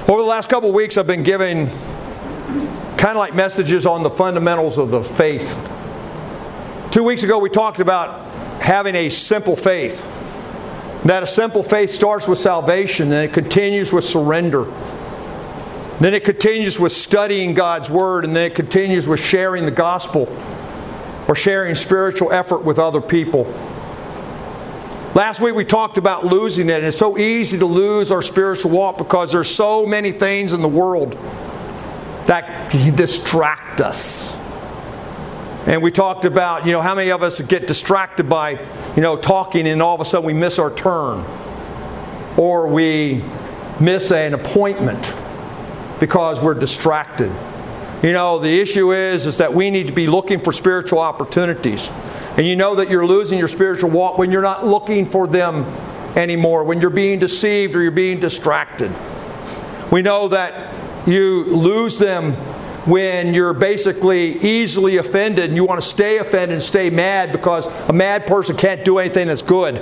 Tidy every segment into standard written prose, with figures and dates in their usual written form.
Over the last couple of weeks, I've been giving kind of like messages on the fundamentals of the faith. 2 weeks ago, we talked about having a simple faith. That a simple faith starts with salvation, and it continues with surrender. Then it continues with studying God's Word, and then it continues with sharing the gospel or sharing spiritual effort with other people. Last week we talked about losing it, and it's so easy to lose our spiritual walk because there's so many things in the world that distract us. And we talked about, how many of us get distracted by, talking, and all of a sudden we miss our turn. Or we miss an appointment because we're distracted. The issue is that we need to be looking for spiritual opportunities. And you know that you're losing your spiritual walk when you're not looking for them anymore, when you're being deceived or you're being distracted. We know that you lose them when you're basically easily offended and you want to stay offended and stay mad because a mad person can't do anything that's good.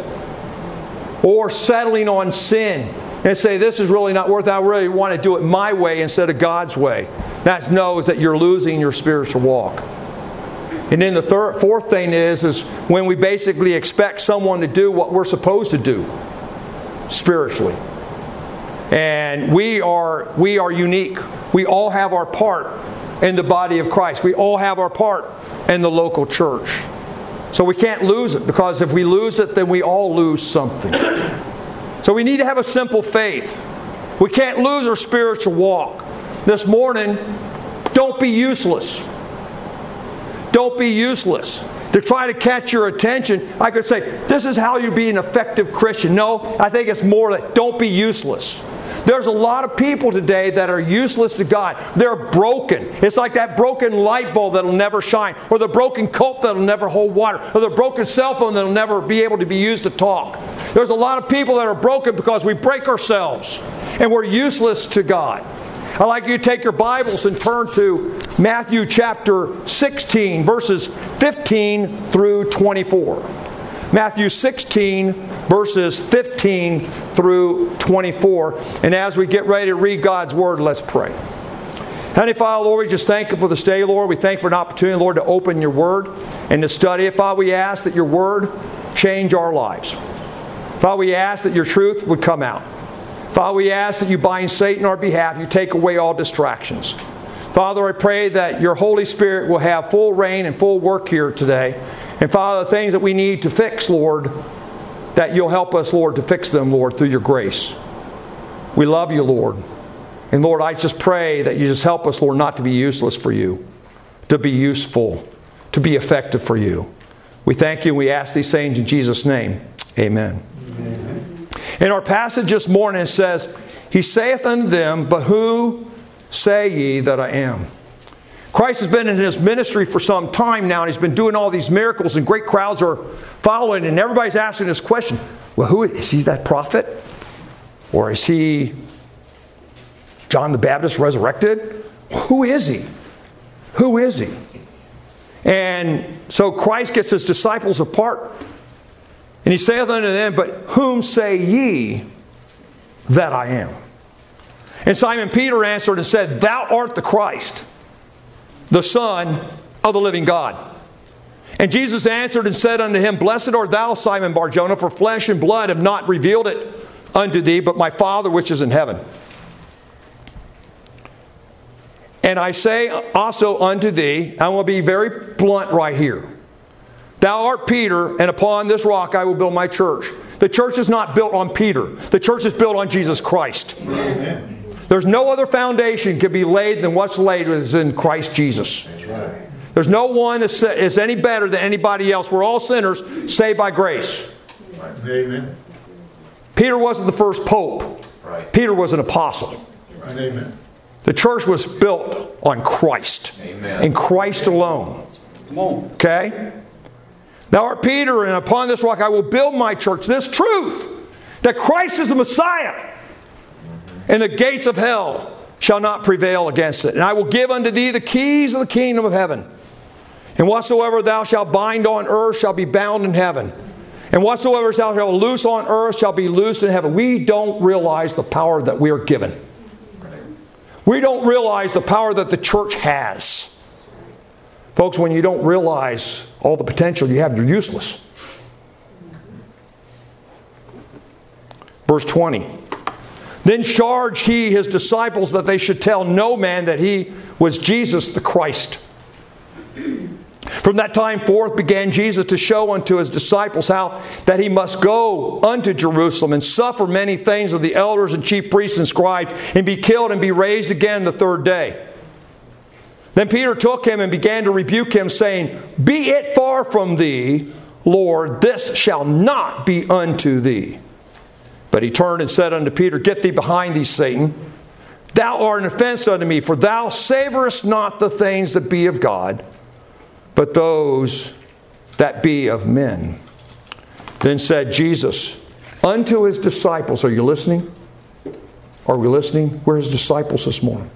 Or settling on sin and say, this is really not worth it. I really want to do it my way instead of God's way. That knows that you're losing your spiritual walk. And then the fourth thing is when we basically expect someone to do what we're supposed to do spiritually. And we are unique. We all have our part in the body of Christ. We all have our part in the local church. So we can't lose it, because if we lose it, then we all lose something. So we need to have a simple faith. We can't lose our spiritual walk. This morning, don't be useless. Don't be useless. To try to catch your attention, I could say, this is how you be an effective Christian. No, I think it's more like, don't be useless. There's a lot of people today that are useless to God. They're broken. It's like that broken light bulb that'll never shine, or the broken cup that'll never hold water, or the broken cell phone that'll never be able to be used to talk. There's a lot of people that are broken because we break ourselves, and we're useless to God. I'd like you to take your Bibles and turn to Matthew chapter 16, verses 15 through 24. Matthew 16, verses 15 through 24. And as we get ready to read God's Word, let's pray. Heavenly Father, Lord, we just thank you for this day, Lord. We thank you for an opportunity, Lord, to open your Word and to study it. Father, we ask that your Word change our lives. Father, we ask that your truth would come out. Father, we ask that you bind Satan on our behalf. You take away all distractions. Father, I pray that your Holy Spirit will have full reign and full work here today. And Father, the things that we need to fix, Lord, that you'll help us, Lord, to fix them, Lord, through your grace. We love you, Lord. And Lord, I just pray that you just help us, Lord, not to be useless for you, to be useful, to be effective for you. We thank you and we ask these things in Jesus' name. Amen. Amen. In our passage this morning it says, He saith unto them, But who say ye that I am? Christ has been in his ministry for some time now, and he's been doing all these miracles, and great crowds are following, and everybody's asking this question, well, who is he, that prophet? Or is he John the Baptist resurrected? Who is he? Who is he? And so Christ gets his disciples apart, and he saith unto them, But whom say ye that I am? And Simon Peter answered and said, Thou art the Christ, the Son of the living God. And Jesus answered and said unto him, Blessed art thou, Simon Bar-Jonah, for flesh and blood have not revealed it unto thee, but my Father which is in heaven. And I say also unto thee, I will be very blunt right here. Thou art Peter, and upon this rock I will build my church. The church is not built on Peter. The church is built on Jesus Christ. Amen. There's no other foundation can be laid than what's laid is in Christ Jesus. Right. There's no one that is any better than anybody else. We're all sinners saved by grace. Right. Amen. Peter wasn't the first pope. Right. Peter was an apostle. Right. Amen. The church was built on Christ. Amen. And Christ alone. Come on. Okay? Thou art Peter, and upon this rock I will build my church. This truth, that Christ is the Messiah, and the gates of hell shall not prevail against it. And I will give unto thee the keys of the kingdom of heaven. And whatsoever thou shalt bind on earth shall be bound in heaven. And whatsoever thou shalt loose on earth shall be loosed in heaven. We don't realize the power that we are given. We don't realize the power that the church has. Folks, when you don't realize all the potential you have, you're useless. Verse 20. Then charged he his disciples that they should tell no man that he was Jesus the Christ. From that time forth began Jesus to show unto his disciples how that he must go unto Jerusalem and suffer many things of the elders and chief priests and scribes, and be killed and be raised again the third day. Then Peter took him and began to rebuke him, saying, Be it far from thee, Lord, this shall not be unto thee. But he turned and said unto Peter, Get thee behind thee, Satan. Thou art an offense unto me, for thou savorest not the things that be of God, but those that be of men. Then said Jesus unto his disciples, are you listening? Are we listening? We're his disciples this morning.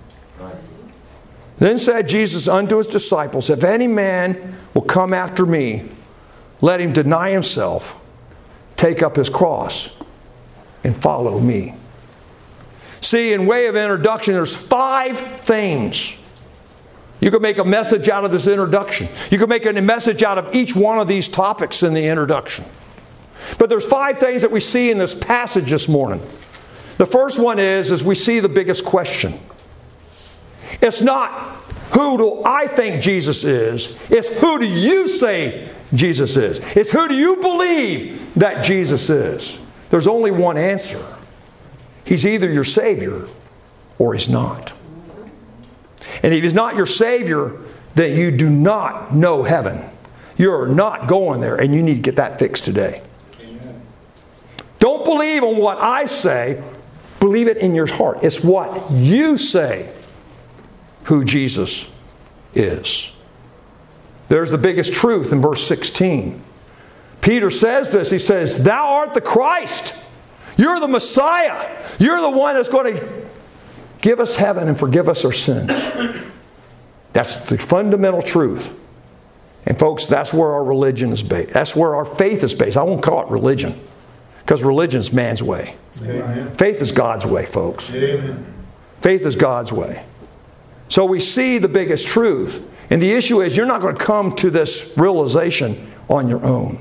Then said Jesus unto his disciples, If any man will come after me, let him deny himself, take up his cross, and follow me. See, in way of introduction, there's 5 things. You can make a message out of this introduction. You can make a message out of each one of these topics in the introduction. But there's 5 things that we see in this passage this morning. The first one is we see the biggest question. It's not, who do I think Jesus is? It's, who do you say Jesus is? It's, who do you believe that Jesus is? There's only one answer. He's either your Savior or He's not. And if He's not your Savior, then you do not know heaven. You're not going there, and you need to get that fixed today. Amen. Don't believe on what I say. Believe it in your heart. It's what you say who Jesus is. There's the biggest truth in verse 16. Peter says this. He says, Thou art the Christ. You're the Messiah. You're the one that's going to give us heaven and forgive us our sins. That's the fundamental truth. And folks, that's where our religion is based. That's where our faith is based. I won't call it religion, because religion is man's way. Amen. Faith is God's way, folks. Amen. Faith is God's way. So we see the biggest truth. And the issue is, you're not going to come to this realization on your own.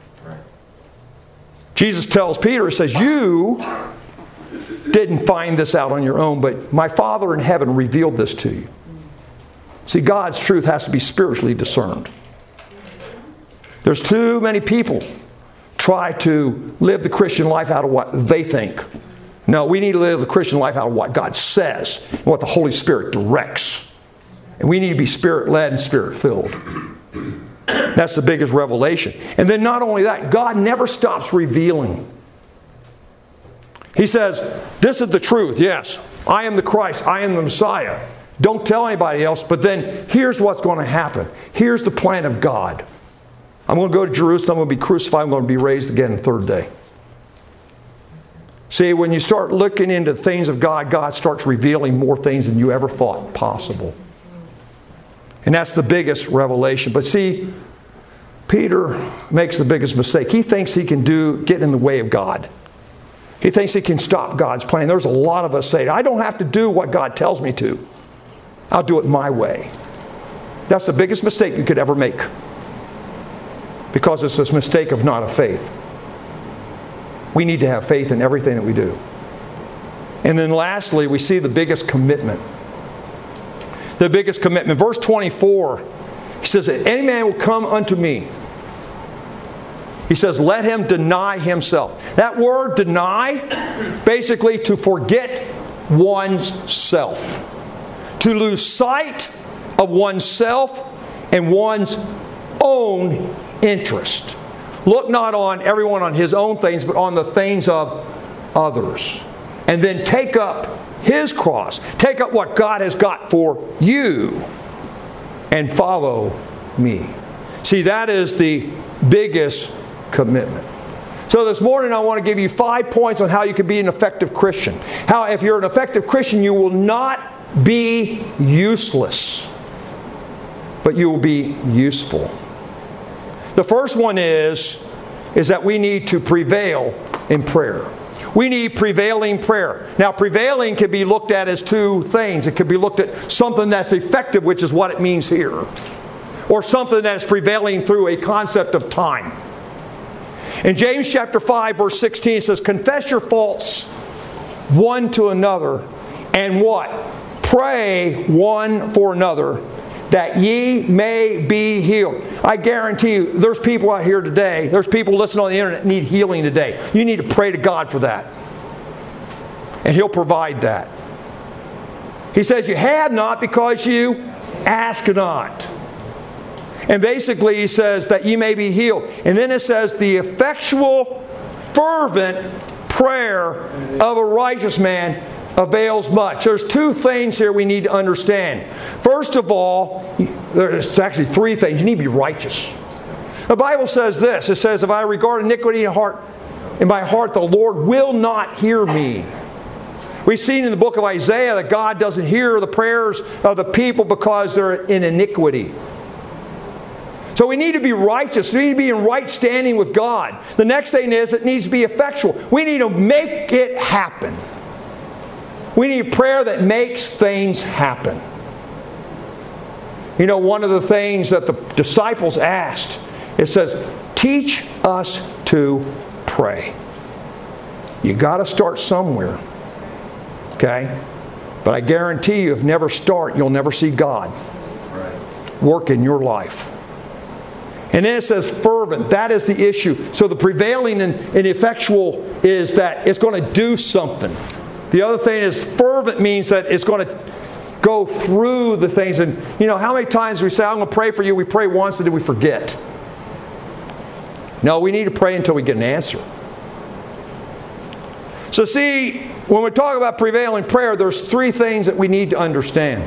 Jesus tells Peter, He says, You didn't find this out on your own, but my Father in heaven revealed this to you. See, God's truth has to be spiritually discerned. There's too many people try to live the Christian life out of what they think. No, we need to live the Christian life out of what God says and what the Holy Spirit directs. And we need to be Spirit-led and Spirit-filled. That's the biggest revelation. And then not only that, God never stops revealing. He says, this is the truth. Yes, I am the Christ. I am the Messiah. Don't tell anybody else. But then here's what's going to happen. Here's the plan of God. I'm going to go to Jerusalem. I'm going to be crucified. I'm going to be raised again the third day. See, when you start looking into things of God, God starts revealing more things than you ever thought possible. And that's the biggest revelation. But see, Peter makes the biggest mistake. He thinks he can get in the way of God. He thinks he can stop God's plan. There's a lot of us say, I don't have to do what God tells me to. I'll do it my way. That's the biggest mistake you could ever make. Because it's this mistake of not of faith. We need to have faith in everything that we do. And then lastly, we see the biggest commitment. The biggest commitment. Verse 24, he says, any man will come unto me. He says, let him deny himself. That word deny, basically to forget one's self. To lose sight of oneself and one's own interest. Look not on everyone on his own things, but on the things of others. And then take up his cross. Take up what God has got for you and follow me. See, that is the biggest commitment. So this morning I want to give you 5 points on how you can be an effective Christian. How if you're an effective Christian, you will not be useless, but you will be useful. The first one is that we need to prevail in prayer. We need prevailing prayer. Now, prevailing can be looked at as two things. It could be looked at something that's effective, which is what it means here, or something that's prevailing through a concept of time. In James chapter 5, verse 16, it says, confess your faults one to another, and what? Pray one for another, that ye may be healed. I guarantee you, there's people out here today, there's people listening on the internet that need healing today. You need to pray to God for that. And He'll provide that. He says, you have not because you ask not. And basically He says that ye may be healed. And then it says, the effectual, fervent prayer of a righteous man avails much. There's two things here we need to understand. First of all, there's actually three things. You need to be righteous. The Bible says this. It says, if I regard iniquity in my heart, the Lord will not hear me. We've seen in the book of Isaiah that God doesn't hear the prayers of the people because they're in iniquity. So we need to be righteous. We need to be in right standing with God. The next thing is it needs to be effectual. We need to make it happen. We need prayer that makes things happen. You know, one of the things that the disciples asked, it says, teach us to pray. You got to start somewhere. Okay? But I guarantee you, if you never start, you'll never see God work in your life. And then it says fervent. That is the issue. So the prevailing and effectual is that it's going to do something. The other thing is fervent means that it's going to go through the things. And you know, how many times we say, I'm going to pray for you. We pray once and then we forget. No, we need to pray until we get an answer. So see, when we talk about prevailing prayer, there's three things that we need to understand.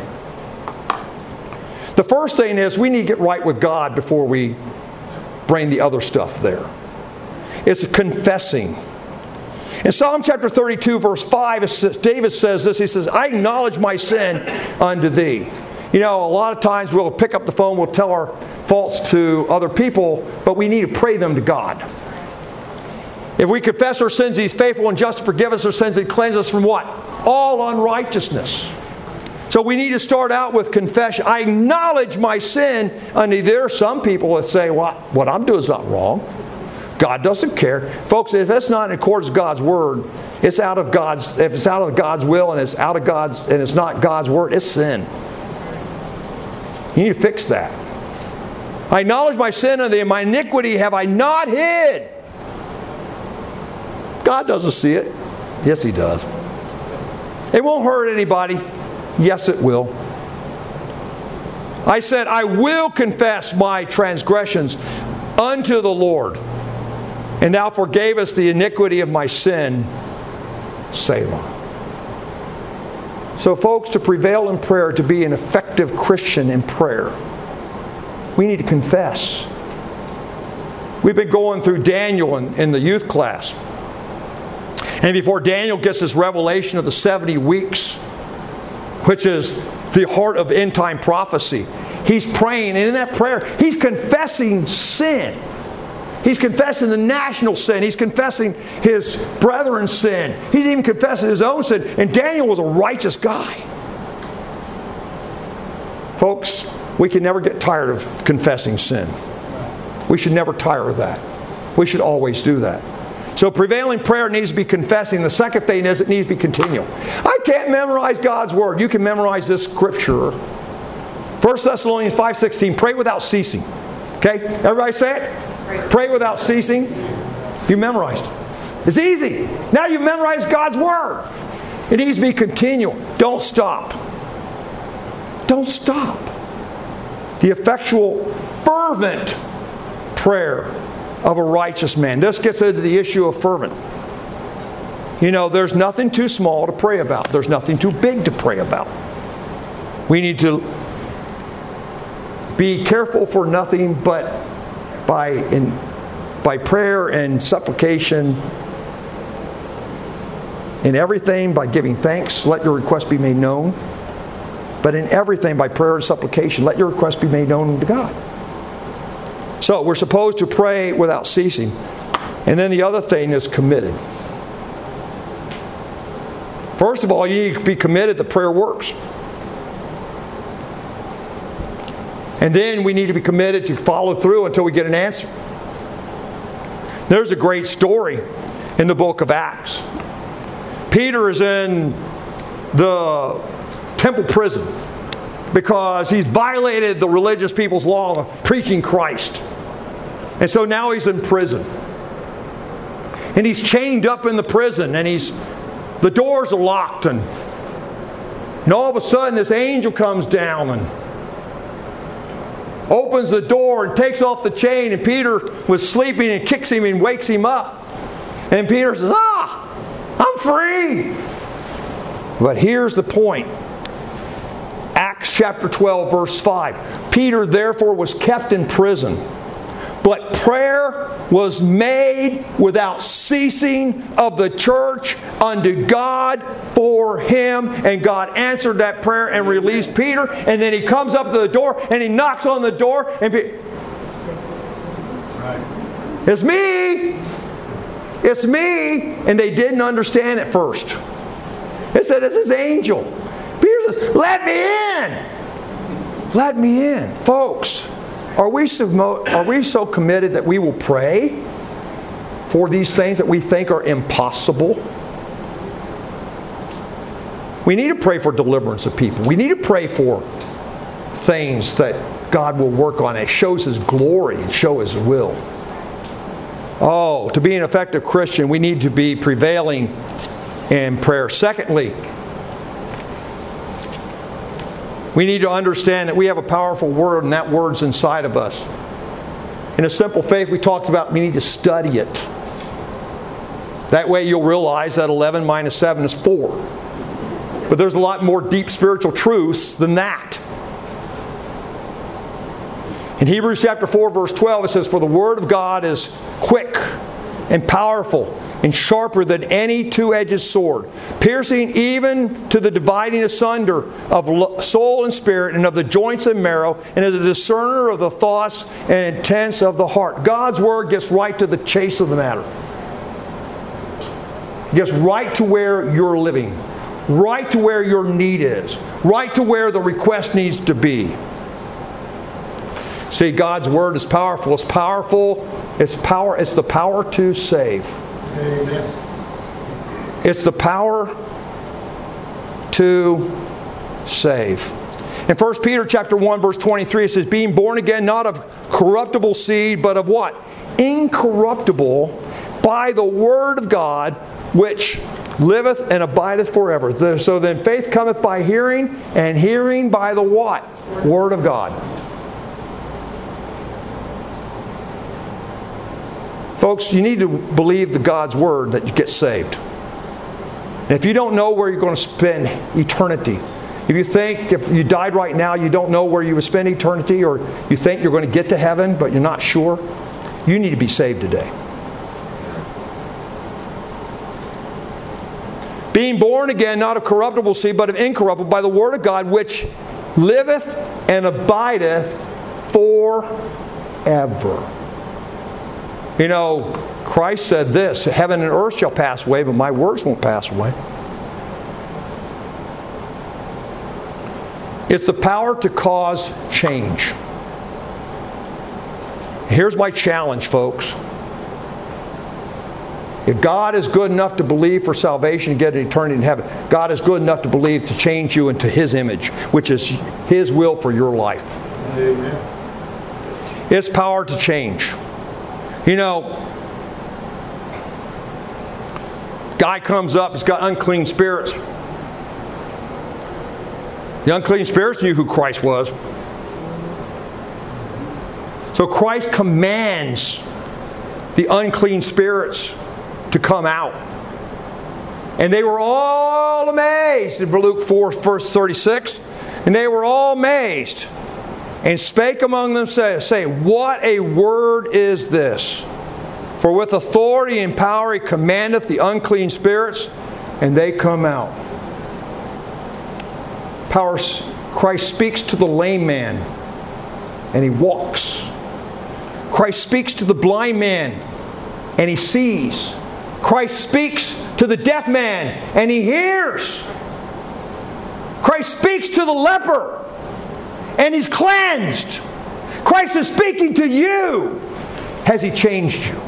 The first thing is we need to get right with God before we bring the other stuff there. It's confessing. In Psalm chapter 32, verse 5, David says this. He says, I acknowledge my sin unto thee. You know, a lot of times we'll pick up the phone, we'll tell our faults to other people, but we need to pray them to God. If we confess our sins, He's faithful and just to forgive us our sins and cleanse us from what? All unrighteousness. So we need to start out with confession. I acknowledge my sin unto thee. There are some people that say, well, what I'm doing is not wrong. God doesn't care. Folks, if it's not in accordance with God's Word, it's out of God's, if it's out of God's will and it's out of God's, and it's not God's Word, it's sin. You need to fix that. I acknowledge my sin unto thee, and my iniquity have I not hid. God doesn't see it. Yes, He does. It won't hurt anybody. Yes, it will. I said, I will confess my transgressions unto the Lord, and thou forgavest the iniquity of my sin. Selah. So folks, to prevail in prayer, to be an effective Christian in prayer, we need to confess. We've been going through Daniel in the youth class. And before Daniel gets this revelation of the 70 weeks, which is the heart of end-time prophecy, he's praying, and in that prayer, he's confessing sin. He's confessing the national sin. He's confessing his brethren's sin. He's even confessing his own sin. And Daniel was a righteous guy. Folks, we can never get tired of confessing sin. We should never tire of that. We should always do that. So prevailing prayer needs to be confessing. The second thing is it needs to be continual. I can't memorize God's Word. You can memorize this scripture. 1 Thessalonians 5:16, pray without ceasing. Okay? Everybody say it? Pray without ceasing. You memorized. It's easy. Now you've memorized God's Word. It needs to be continual. Don't stop. Don't stop. The effectual, fervent prayer of a righteous man. This gets into the issue of fervent. You know, there's nothing too small to pray about. There's nothing too big to pray about. We need to be careful for nothing but by prayer and supplication, in everything by giving thanks, let your request be made known. But in everything by prayer and supplication, let your request be made known to God. So we're supposed to pray without ceasing. And then the other thing is committed. First of all, you need to be committed that prayer works. And then we need to be committed to follow through until we get an answer. There's a great story in the book of Acts. Peter is in the temple prison because he's violated the religious people's law of preaching Christ. And so now he's in prison. And he's chained up in the prison, and the doors are locked, and all of a sudden this angel comes down and opens the door and takes off the chain, and Peter was sleeping and kicks him and wakes him up. And Peter says, I'm free. But here's the point. Acts chapter 12, verse 5. Peter therefore was kept in prison, but prayer was made without ceasing of the church unto God for him. And God answered that prayer and released Peter. And then he comes up to the door and he knocks on the door. And it's me. It's me. And they didn't understand at first. They said, it's his angel. Peter says, let me in. Let me in. Folks, are we so committed that we will pray for these things that we think are impossible? We need to pray for deliverance of people. We need to pray for things that God will work on. It shows His glory and show His will. Oh, to be an effective Christian, we need to be prevailing in prayer. Secondly, we need to understand that we have a powerful Word, and that Word's inside of us. In a simple faith, we talked about we need to study it. That way you'll realize that 11 minus 7 is 4. But there's a lot more deep spiritual truths than that. In Hebrews chapter 4, verse 12, it says, for the Word of God is quick and powerful and sharper than any two-edged sword, piercing even to the dividing asunder of soul and spirit, and of the joints and marrow, and is a discerner of the thoughts and intents of the heart. God's Word gets right to the chase of the matter. It gets right to where you're living, right to where your need is, right to where the request needs to be. See, God's Word is powerful. It's powerful. It's the power to save. Amen. It's the power to save. In 1 Peter chapter 1, verse 23, it says, being born again, not of corruptible seed, but of what? Incorruptible, by the Word of God, which liveth and abideth forever. So then faith cometh by hearing, and hearing by the what? Word of God. Folks, you need to believe the God's Word that you get saved. And if you don't know where you're going to spend eternity, if you think if you died right now, you don't know where you would spend eternity, or you think you're going to get to heaven, but you're not sure, you need to be saved today. Being born again, not of corruptible seed, but of incorruptible, by the Word of God, which liveth and abideth forever. You know, Christ said this, heaven and earth shall pass away, but my words won't pass away. It's the power to cause change. Here's my challenge, folks. If God is good enough to believe for salvation and get an eternity in heaven, God is good enough to believe to change you into His image, which is His will for your life. Amen. It's power to change. You know, guy comes up, he's got unclean spirits. The unclean spirits knew who Christ was. So Christ commands the unclean spirits to come out. And they were all amazed in Luke 4, verse 36. And they were all amazed. And spake among them, saying, what a word is this? For with authority and power He commandeth the unclean spirits, and they come out. Christ speaks to the lame man, and he walks. Christ speaks to the blind man, and he sees. Christ speaks to the deaf man and he hears. Christ speaks to the leper and he's cleansed. Christ is speaking to you. Has He changed you?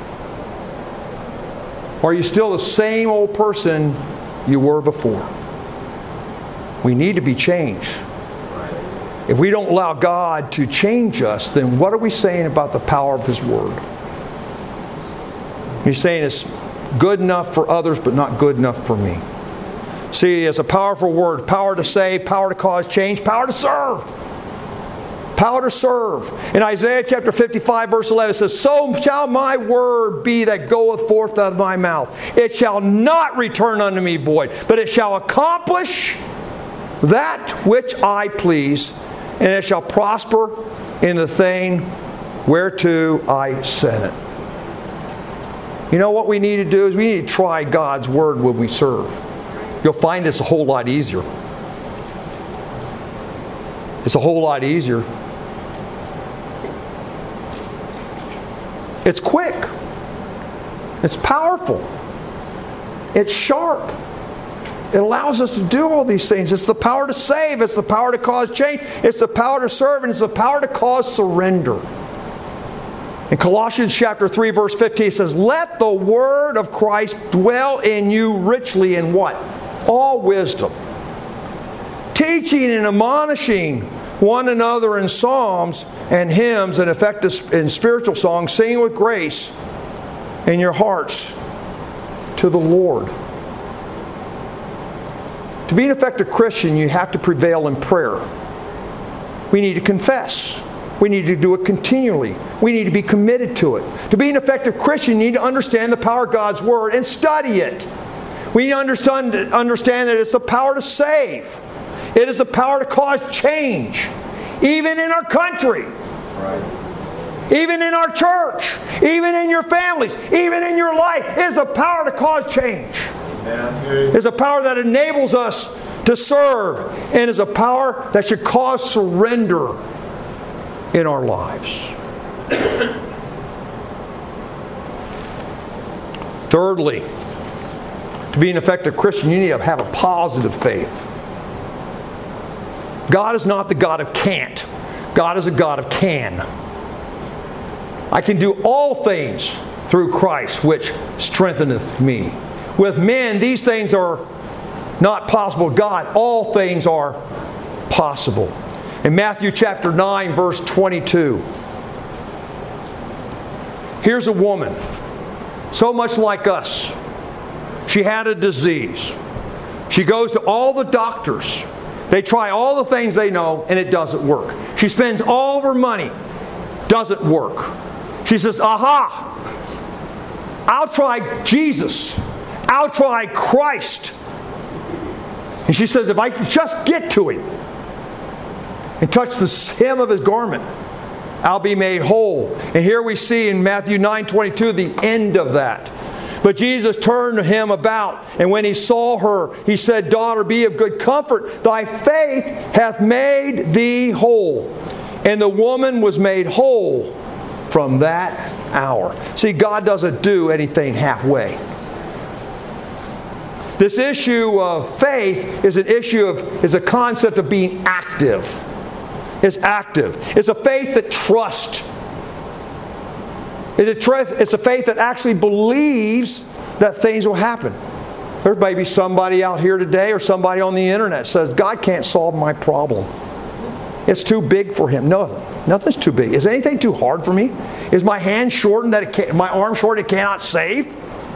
Or are you still the same old person you were before? We need to be changed. If we don't allow God to change us, then what are we saying about the power of His Word? He's saying it's good enough for others, but not good enough for me. See, it's a powerful word. Power to save, power to cause change, power to serve. Power to serve. In Isaiah chapter 55 verse 11 it says, "So shall my word be that goeth forth out of my mouth. It shall not return unto me void, but it shall accomplish that which I please, and it shall prosper in the thing whereto I sent it." You know what we need to do is we need to try God's word when we serve. You'll find it's a whole lot easier. It's a whole lot easier. It's quick. It's powerful. It's sharp. It allows us to do all these things. It's the power to save. It's the power to cause change. It's the power to serve. And it's the power to cause surrender. In Colossians chapter 3 verse 15 it says, "Let the word of Christ dwell in you richly in" what? All wisdom. Teaching and admonishing one another in psalms and hymns and effective in spiritual songs, singing with grace in your hearts to the Lord. To be an effective Christian, you have to prevail in prayer. We need to confess. We need to do it continually. We need to be committed to it. To be an effective Christian, you need to understand the power of God's Word and study it. We need to understand that it's the power to save. It is the power to cause change. Even in our country. Right. Even in our church. Even in your families. Even in your life. It is the power to cause change. It is a power that enables us to serve. And is a power that should cause surrender in our lives. Thirdly, to be an effective Christian, you need to have a positive faith. God is not the God of can't. God is a God of can. I can do all things through Christ, which strengtheneth me. With men, these things are not possible. God, all things are possible. In Matthew chapter 9, verse 22, here's a woman, so much like us. She had a disease. She goes to all the doctors. They try all the things they know, and it doesn't work. She spends all of her money. Doesn't work. She says, aha! I'll try Jesus. I'll try Christ. And she says, if I can just get to Him and touch the hem of His garment, I'll be made whole. And here we see in Matthew 9:22 the end of that. But Jesus turned him about, and when He saw her, He said, "Daughter, be of good comfort. Thy faith hath made thee whole." And the woman was made whole from that hour. See, God doesn't do anything halfway. This issue of faith is is a concept of being active. It's active. It's a faith that trusts. It's a faith that actually believes that things will happen. There may be somebody out here today or somebody on the internet says, God can't solve my problem. It's too big for Him. No, nothing's too big. Is anything too hard for me? Is my hand shortened that it can't, my arm shortened it cannot save?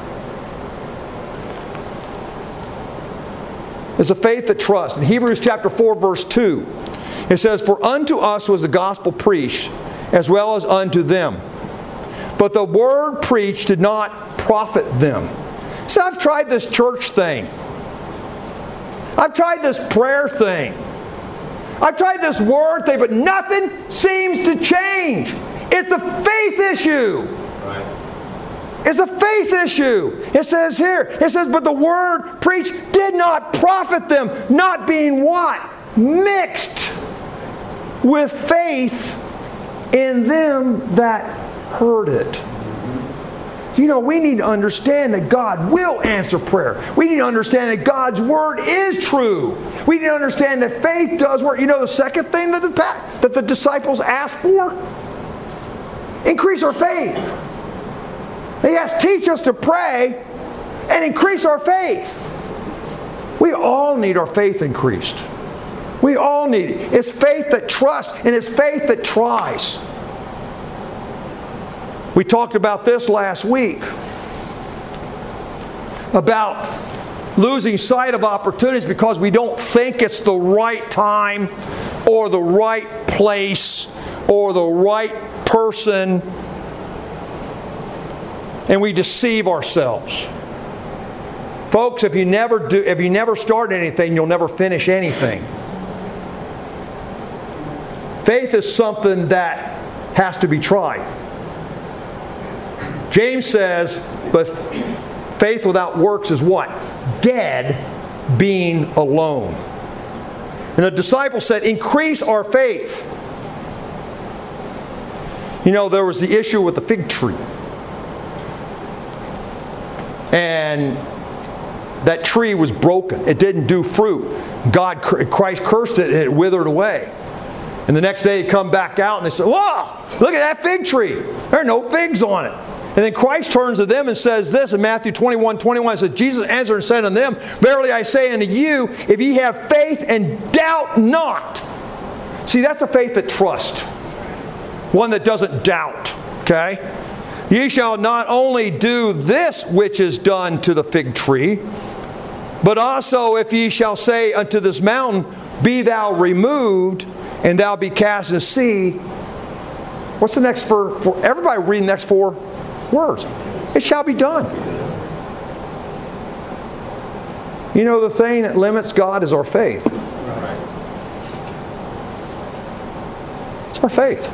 It's a faith that trusts. In Hebrews chapter 4 verse 2, it says, "For unto us was the gospel preached, as well as unto them. But the word preached did not profit them." So I've tried this church thing. I've tried this prayer thing. I've tried this word thing, but nothing seems to change. It's a faith issue. Right. It's a faith issue. It says here, but the word preached did not profit them, not being what? Mixed with faith in them that heard it. we need to understand that God will answer prayer. We need to understand that God's Word is true. We need to understand that faith does work. The second thing that the disciples asked for? Increase our faith. They asked, teach us to pray and increase our faith. We all need our faith increased. We all need it. It's faith that trusts and it's faith that tries. We talked about this last week, about losing sight of opportunities because we don't think it's the right time or the right place or the right person, and we deceive ourselves. Folks, if you never start anything, you'll never finish anything. Faith is something that has to be tried. James says, but faith without works is what? Dead being alone. And the disciples said, increase our faith. There was the issue with the fig tree. And that tree was broken. It didn't do fruit. Christ cursed it and it withered away. And the next day they come back out and they say, whoa, look at that fig tree. There are no figs on it. And then Christ turns to them and says this in Matthew 21:21. It says, Jesus answered and said unto them, verily I say unto you, if ye have faith and doubt not. See, that's a faith that trusts. One that doesn't doubt. Okay? Ye shall not only do this which is done to the fig tree, but also if ye shall say unto this mountain, be thou removed, and thou be cast in the sea. What's the next for everybody read the next four words? It shall be done. The thing that limits God is our faith. It's our faith.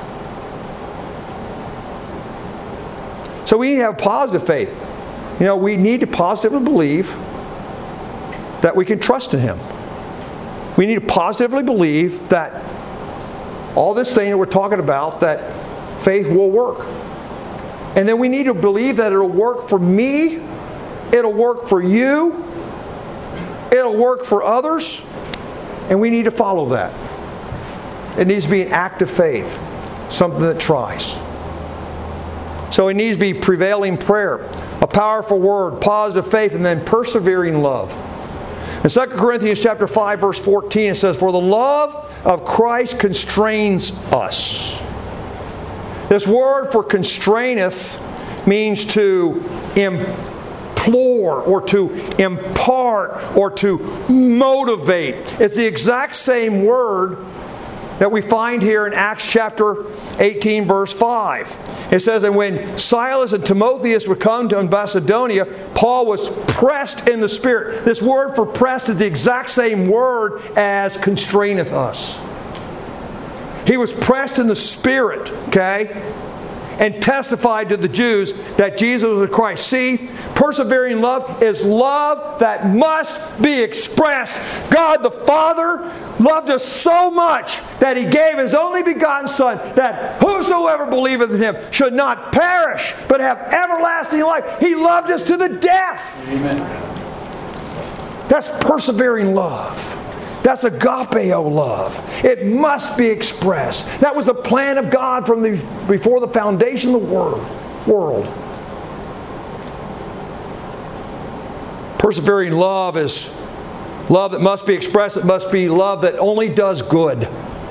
So we need to have positive faith. We need to positively believe that we can trust in Him. We need to positively believe that all this thing that we're talking about, that faith will work. And then we need to believe that it'll work for me, it'll work for you, it'll work for others, and we need to follow that. It needs to be an act of faith, something that tries. So it needs to be prevailing prayer, a powerful word, positive faith, and then persevering love. In 2 Corinthians chapter 5, verse 14, it says, for the love of Christ constrains us. This word for constraineth means to implore or to impart or to motivate. It's the exact same word that we find here in Acts chapter 18, verse 5. It says, and when Silas and Timotheus would come to Macedonia, Paul was pressed in the Spirit. This word for pressed is the exact same word as constraineth us. He was pressed in the Spirit, okay, and testified to the Jews that Jesus was the Christ. See, persevering love is love that must be expressed. God the Father loved us so much that He gave His only begotten Son, that whosoever believeth in Him should not perish, but have everlasting life. He loved us to the death. Amen. That's persevering love. That's agapeo love. It must be expressed. That was the plan of God from before the foundation of the world. Persevering love is love that must be expressed. It must be love that only does good.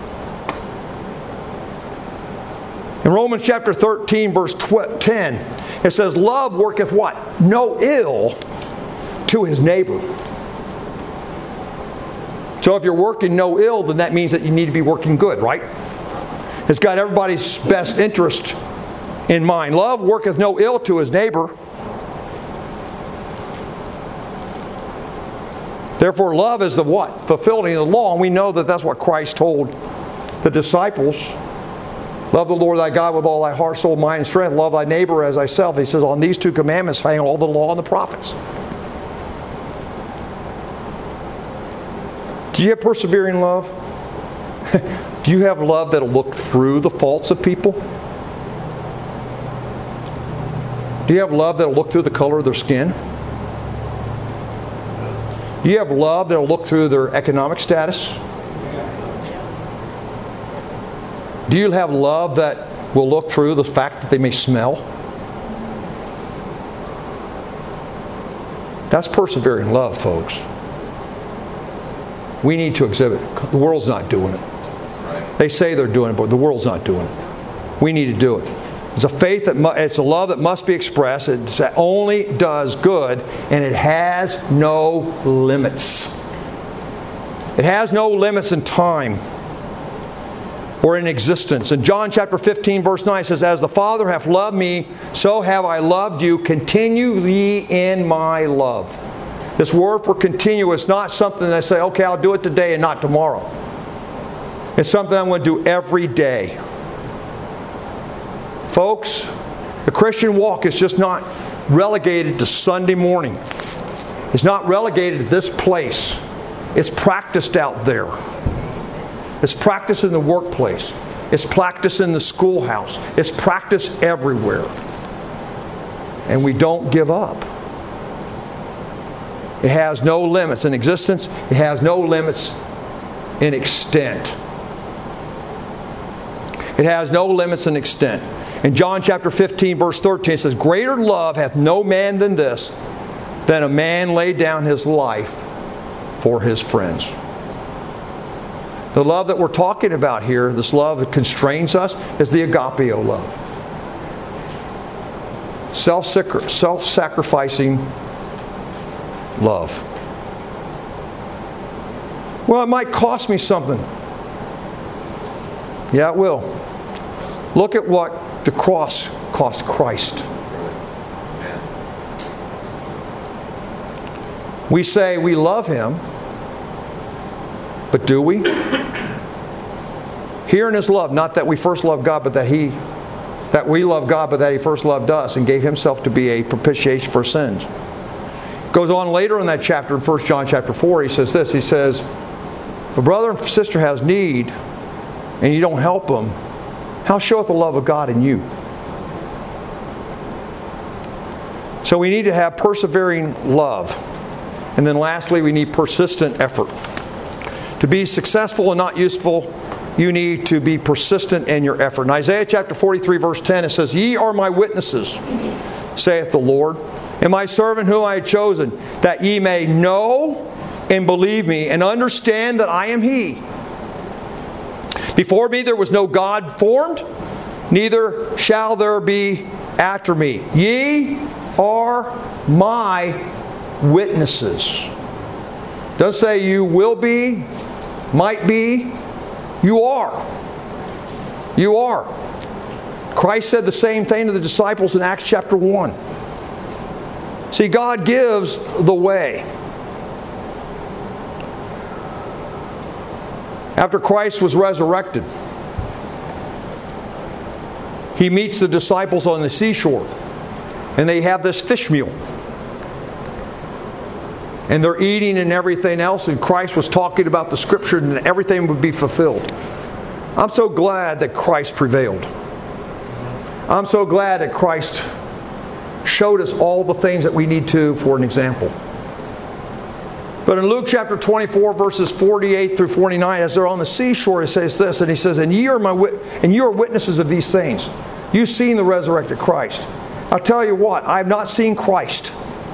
In Romans chapter 13, verse 10, it says, love worketh what? No ill to his neighbor. So if you're working no ill, then that means that you need to be working good, right? It's got everybody's best interest in mind. Love worketh no ill to his neighbor. Therefore, love is the what? Fulfilling of the law. And we know that that's what Christ told the disciples. Love the Lord thy God with all thy heart, soul, mind, and strength. Love thy neighbor as thyself. He says, on these two commandments hang all the law and the prophets. Do you have persevering love? Do you have love that'll look through the faults of people? Do you have love that will look through the color of their skin? Do you have love that will look through their economic status? Do you have love that will look through the fact that they may smell? That's persevering love, folks. We need to exhibit it. The world's not doing it. They say they're doing it, but the world's not doing it. We need to do it. It's a faith it's a love that must be expressed. It only does good, and it has no limits. It has no limits in time or in existence. In John chapter 15, verse 9, it says, "As the Father hath loved me, so have I loved you. Continue ye in my love." This word for continue is not something that I say, okay, I'll do it today and not tomorrow. It's something I'm going to do every day. Folks, the Christian walk is just not relegated to Sunday morning. It's not relegated to this place. It's practiced out there. It's practiced in the workplace. It's practiced in the schoolhouse. It's practiced everywhere. And we don't give up. It has no limits in existence. It has no limits in extent. It has no limits in extent. In John chapter 15, verse 13, it says, "Greater love hath no man than this, than a man lay down his life for his friends." The love that we're talking about here, this love that constrains us, is the agapeo love. Self-sacrificing love. Well, it might cost me something. Yeah, it will. Look at what the cross cost Christ. We say we love Him, but do we? Herein is love, not that we first loved God, but that we love God, but that He first loved us and gave Himself to be a propitiation for sins. Goes on later in that chapter, in 1 John chapter 4, he says this. He says, "If a brother and sister has need, and you don't help them, how showeth the love of God in you?" So we need to have persevering love. And then lastly, we need persistent effort. To be successful and not useful, you need to be persistent in your effort. In Isaiah chapter 43, verse 10, it says, "Ye are my witnesses, saith the Lord, and my servant whom I have chosen, that ye may know and believe me, and understand that I am He. Before me there was no God formed, neither shall there be after me. Ye are my witnesses." Doesn't say you will be, might be. You are. You are. Christ said the same thing to the disciples in Acts chapter 1. See, God gives the way. After Christ was resurrected, He meets the disciples on the seashore, and they have this fish meal. And they're eating and everything else, and Christ was talking about the Scripture and everything would be fulfilled. I'm so glad that Christ prevailed. I'm so glad that Christ showed us all the things that we need to for an example. But in Luke chapter 24, verses 48 through 49, as they're on the seashore, it says this, and He says, "And you are witnesses of these things." You've seen the resurrected Christ. I'll tell you what, I have not seen Christ,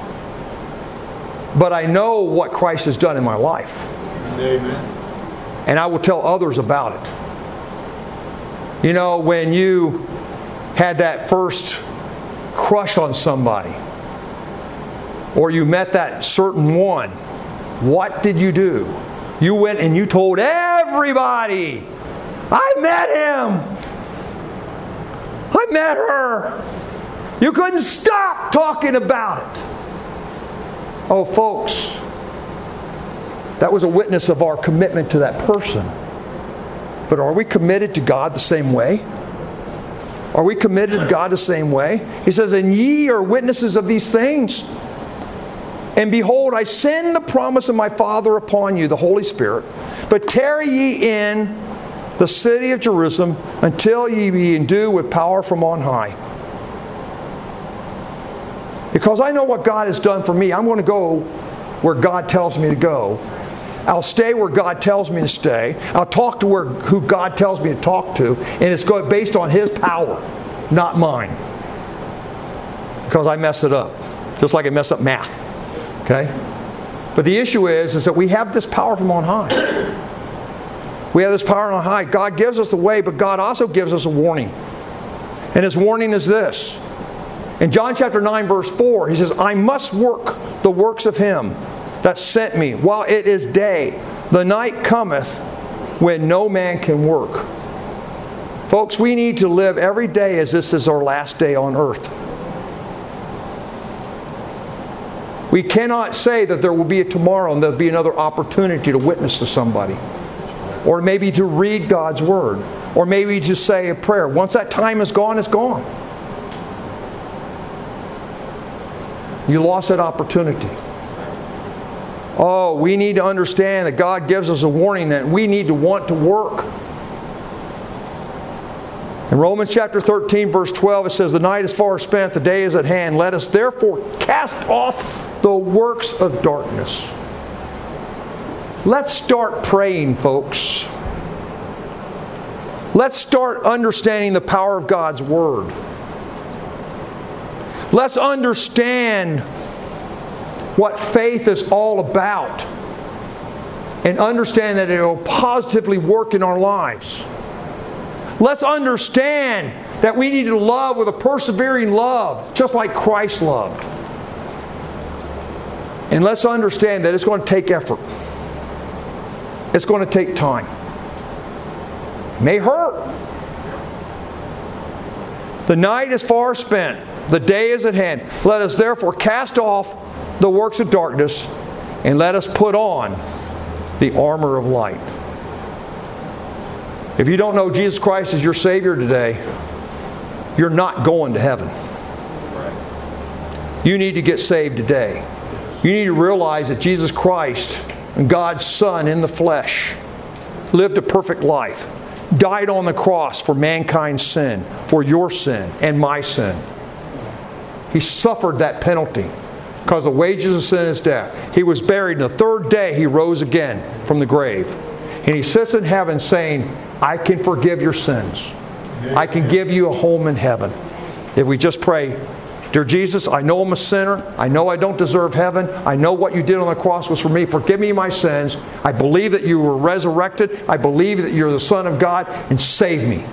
but I know what Christ has done in my life. Amen. And I will tell others about it. You know, when you had that first crush on somebody, or you met that certain one, what did you do? You went and you told everybody, "I met him. I met her." You couldn't stop talking about it. Oh, folks, that was a witness of our commitment to that person. But are we committed to God the same way? Are we committed to God the same way? He says, "And ye are witnesses of these things. And behold, I send the promise of my Father upon you, the Holy Spirit. But tarry ye in the city of Jerusalem until ye be endued with power from on high." Because I know what God has done for me, I'm going to go where God tells me to go. I'll stay where God tells me to stay. I'll talk to who God tells me to talk to. And it's based on His power, not mine. Because I mess it up. Just like I mess up math. Okay? But the issue is that we have this power from on high. We have this power on high. God gives us the way, but God also gives us a warning. And His warning is this. In John chapter 9, verse 4, He says, I must work the works of Him that sent me while it is day. The night cometh when no man can work. Folks, we need to live every day as this is our last day on earth. We cannot say that there will be a tomorrow and there'll be another opportunity to witness to somebody. Or maybe to read God's Word. Or maybe to say a prayer. Once that time is gone, it's gone. You lost that opportunity. Oh, we need to understand that God gives us a warning that we need to want to work. In Romans chapter 13, verse 12, it says, the night is far spent, the day is at hand. Let us therefore cast off the works of darkness. Let's start praying, folks. Let's start understanding the power of God's Word. Let's understand what faith is all about and understand that it will positively work in our lives. Let's understand that we need to love with a persevering love, just like Christ loved. And let's understand that it's going to take effort. It's going to take time. It may hurt. The night is far spent. The day is at hand. Let us therefore cast off the works of darkness and let us put on the armor of light. If you don't know Jesus Christ as your Savior today, you're not going to heaven. You need to get saved today. You need to realize that Jesus Christ, God's Son in the flesh, lived a perfect life, died on the cross for mankind's sin, for your sin and my sin. He suffered that penalty because the wages of sin is death. He was buried, and the third day He rose again from the grave. And He sits in heaven saying, I can forgive your sins. I can give you a home in heaven. If we just pray, dear Jesus, I know I'm a sinner. I know I don't deserve heaven. I know what you did on the cross was for me. Forgive me my sins. I believe that you were resurrected. I believe that you're the Son of God, and save me.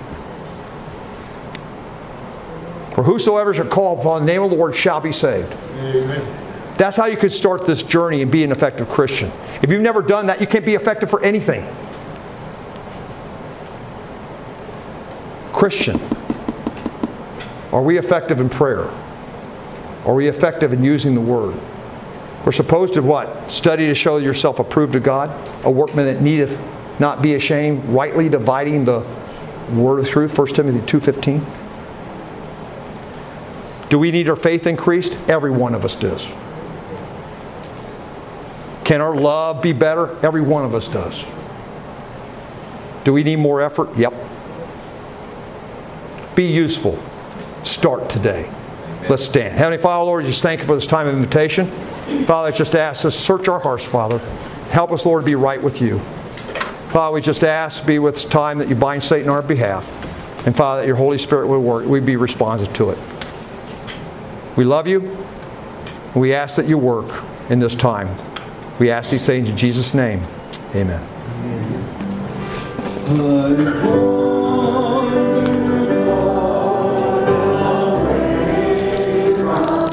For whosoever shall call upon the name of the Lord shall be saved. Amen. That's how you could start this journey and be an effective Christian. If you've never done that, you can't be effective for anything. Christian, are we effective in prayer? Are we effective in using the Word? We're supposed to what? Study to show yourself approved to God, a workman that needeth not be ashamed, rightly dividing the word of truth, 1 Timothy 2:15. Do we need our faith increased? Every one of us does. Can our love be better? Every one of us does. Do we need more effort? Yep. Be useful. Start today. Let's stand. Heavenly Father, Lord, just thank you for this time of invitation. Father, I just ask us, search our hearts, Father. Help us, Lord, to be right with you. Father, we just ask, be with this time that you bind Satan on our behalf. And Father, that your Holy Spirit would work. We'd be responsive to it. We love you. We ask that you work in this time. We ask these things in Jesus' name. Amen.